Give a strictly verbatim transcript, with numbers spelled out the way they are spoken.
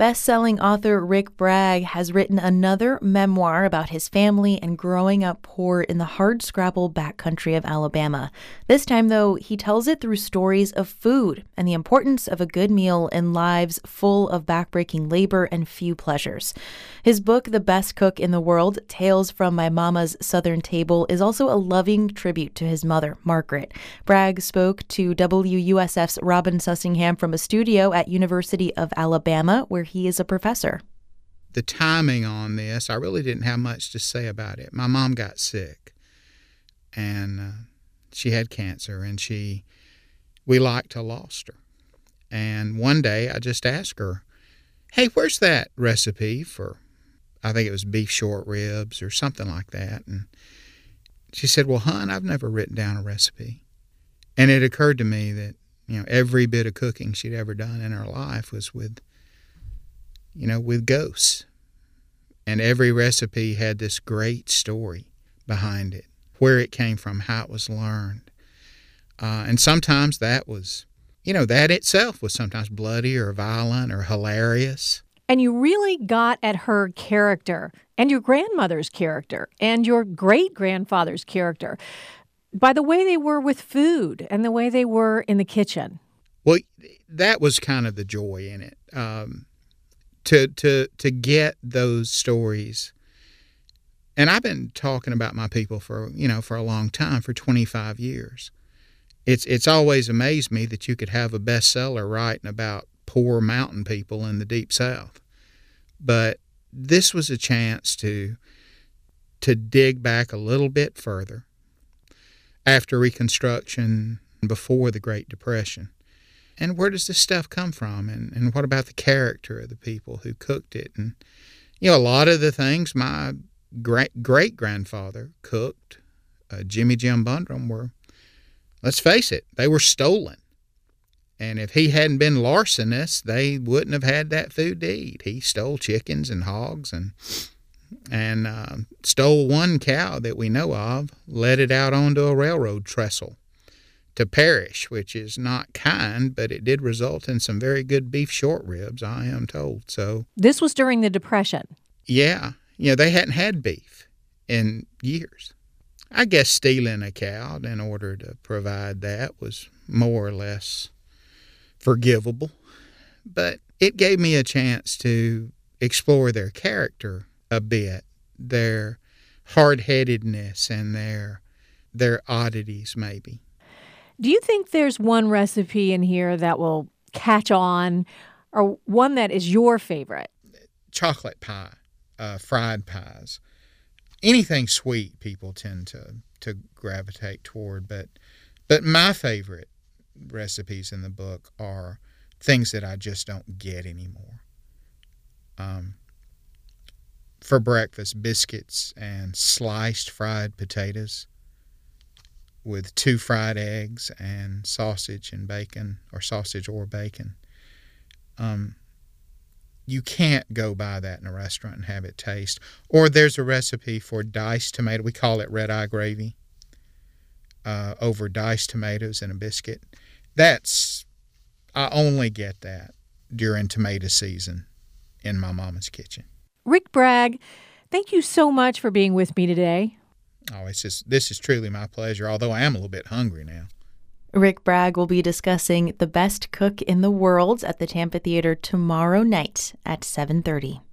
Best-selling author Rick Bragg has written another memoir about his family and growing up poor in the hardscrabble backcountry of Alabama. This time, though, he tells it through stories of food and the importance of a good meal in lives full of backbreaking labor and few pleasures. His book, The Best Cook in the World, Tales from My Mama's Southern Table, is also a loving tribute to his mother, Margaret. Bragg spoke to W U S F's Robin Sussingham from a studio at University of Alabama, where he is a professor. The timing on this, I really didn't have much to say about it. My mom got sick, and uh, she had cancer, and she, we like to lost her. And one day I just asked her, hey, where's that recipe for, I think it was beef short ribs or something like that. And she said, well, hon, I've never written down a recipe. And it occurred to me that, you know, every bit of cooking she'd ever done in her life was with you know, with ghosts. And every recipe had this great story behind it, where it came from, how it was learned. Uh, and sometimes that was, you know, that itself was sometimes bloody or violent or hilarious. And you really got at her character and your grandmother's character and your great-grandfather's character by the way they were with food and the way they were in the kitchen. Well, that was kind of the joy in it. Um, To, to to get those stories. And I've been talking about my people for, you know, for a long time, for twenty-five years. It's it's always amazed me that you could have a bestseller writing about poor mountain people in the Deep South. But this was a chance to to dig back a little bit further after Reconstruction, before the Great Depression. And where does this stuff come from? And, and what about the character of the people who cooked it? And, you know, a lot of the things my great great-grandfather cooked, uh, Jimmy Jim Bundrum, were, let's face it, they were stolen. And if he hadn't been larcenous, they wouldn't have had that food to eat. He stole chickens and hogs and and uh, stole one cow that we know of, let it out onto a railroad trestle to perish, which is not kind, but it did result in some very good beef short ribs, I am told. So this was during the Depression. Yeah. You know, they hadn't had beef in years. I guess stealing a cow in order to provide that was more or less forgivable. But it gave me a chance to explore their character a bit, their hard-headedness and their their oddities maybe. Do you think there's one recipe in here that will catch on, or one that is your favorite? Chocolate pie, uh, fried pies. Anything sweet people tend to, to gravitate toward, but but my favorite recipes in the book are things that I just don't get anymore. Um, for breakfast, biscuits and sliced fried potatoes with two fried eggs and sausage and bacon, or sausage or bacon. Um, you can't go buy that in a restaurant and have it taste. Or there's a recipe for diced tomato. We call it red-eye gravy, uh, over diced tomatoes and a biscuit. That's, I only get that during tomato season in my mama's kitchen. Rick Bragg, thank you so much for being with me today. Oh, it's just, this is truly my pleasure, although I am a little bit hungry now. Rick Bragg will be discussing The Best Cook in the World at the Tampa Theater tomorrow night at seven thirty.